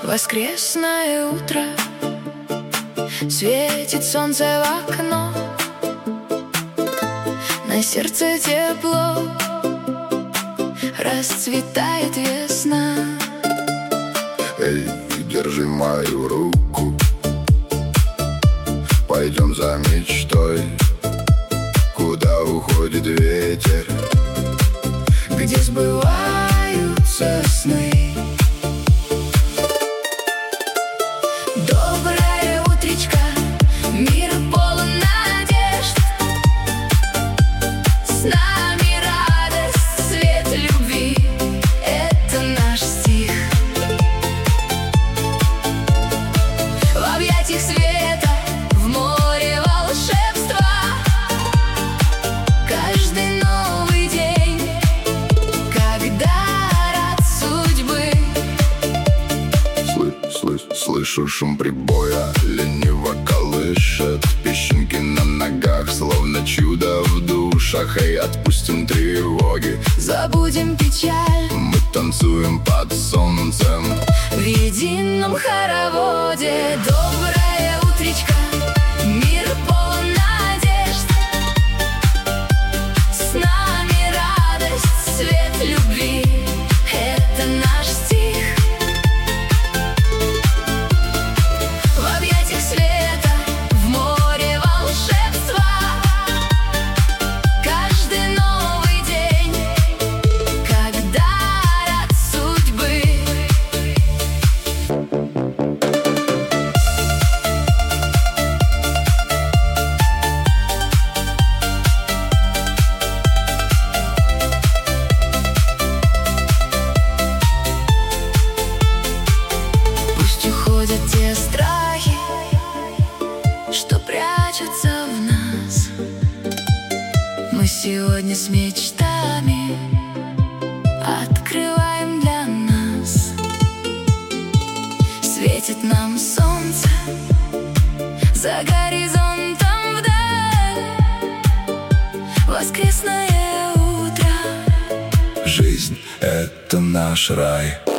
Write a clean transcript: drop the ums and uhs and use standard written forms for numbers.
Воскресное утро, светит солнце в окно, на сердце тепло, расцветает весна. Эй, держи мою руку, пойдем за мечтой, куда уходит ветер, где сбываются сны. Доброе утречко, мир полон надежд, с нами радость, свет любви — это наш стих. В объятиях света, в море волшебства, каждый новый день, как дар от судьбы. Слышу шум прибоя, лениво колышет песчинки на ногах, словно чудо в душах. Эй, отпустим тревоги, Забудем печаль, мы танцуем под солнцем в едином хороводе. Доброе утречко, мир полон надежд, с нами радость, свет любви — это наш стих. В объятиях света, в море волшебства, каждый новый день, как дар от судьбы. Пусть уходят те страхи, что прячутся в нас. Мы сегодня с мечтами открываем для нас. Светит нам солнце за горизонтом вдаль. Воскресное утро, Жизнь — это наш рай.